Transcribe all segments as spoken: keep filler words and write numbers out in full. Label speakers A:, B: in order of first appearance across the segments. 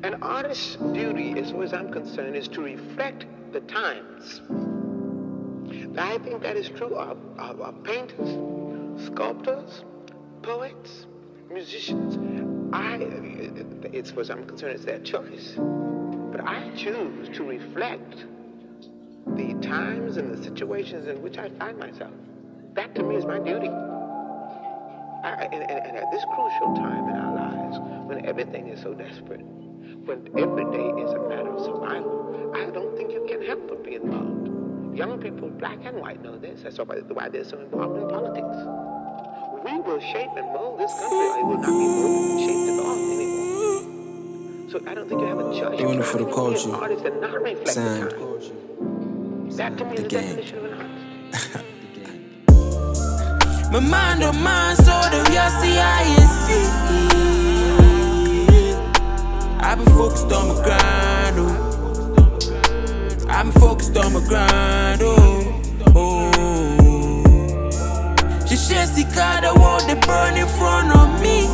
A: An artist's duty, as far as I'm concerned, is to reflect the times. I think that is true of, of, of painters, sculptors, poets, musicians. I, as far as I'm concerned, it's their choice. But I choose to reflect the times and the situations in which I find myself. That to me is my duty. I, and, and, and at this crucial time in our lives, when everything is so desperate, when every day is a matter of survival, I don't think you can help but be involved. Young people, black and white, know this. That's why they're so involved in politics. We will shape and mold this country, or it will not be molded and shaped at all anymore. So I don't think you have a choice.
B: Doing it for the culture.
A: Be an artist and not reflect
B: Signed.
A: the time. That to me is the definition of an artist.
C: My mind on mine, so the real C I S C. I've been focused on my grind, oh. I've been focused on my grind, oh, oh. She says she got a wall that burn in front of me.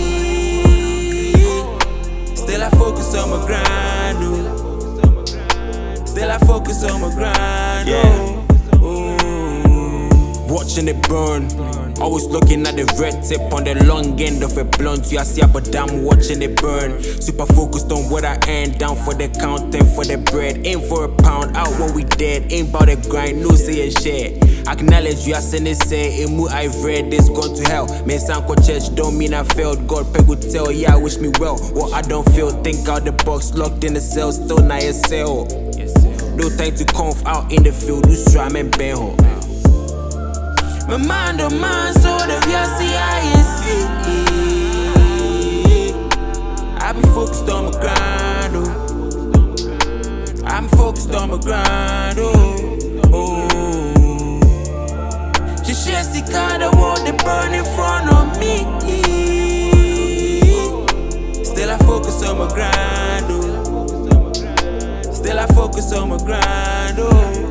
C: Still I focus on my grind, oh. Still I focus on my grind, oh, oh. Watching it burn, always looking at the red tip on the long end of a blunt. You see, but I'm watching it burn. Super focused on what I earn, down for the count and for the bread. Aim for a pound, out when we dead. Ain't bout the grind, no say and share. Acknowledge you are saying it, say, Emu I read this gone to hell. Man, Sanko Church don't mean I failed. God peg would tell, yeah, wish me well. What I don't feel, think out the box, locked in the cell, still not a cell. No time to conf out in the field, do strum and bang ho. My mind on mine, so the real C I S C. I've been focused on my grind, oh. I'm focused on my grind, oh, oh. She says she got a wall that burn in front of me. Still I focus on my grind, oh. Still I focus on my grind, oh.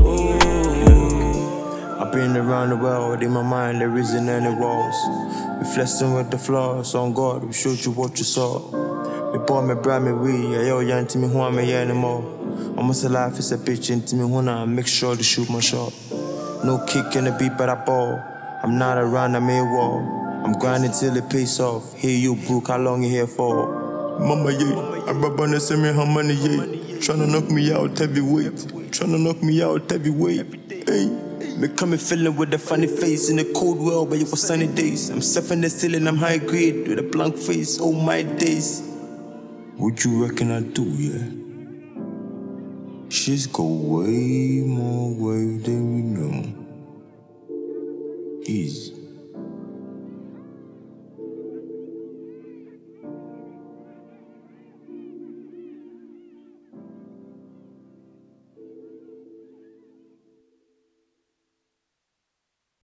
B: I've been around the world, in my mind there isn't any walls. Reflecting with the flaws, on God, we showed you what you saw. Me boy, me bra, me we, yeah, yo, yeah, to me, who am I anymore? Almost a life is a bitch, into me, who I make sure to shoot my shot. No kick in the beat, but I ball. I'm not around, I made wall. I'm grinding till it pays off. Hey, you, Brooke, how long you here for? Mama, yeah, I rub on the send me how money, yeah. Tryna knock me out heavyweight. Tryna knock me out heavyweight. Hey. Me coming feeling with a funny face in a cold world, but it was sunny days. I'm surfing the ceiling, I'm high grade with a blank face. Oh my days. What you reckon I do, yeah? She's go way more way than we know. Easy.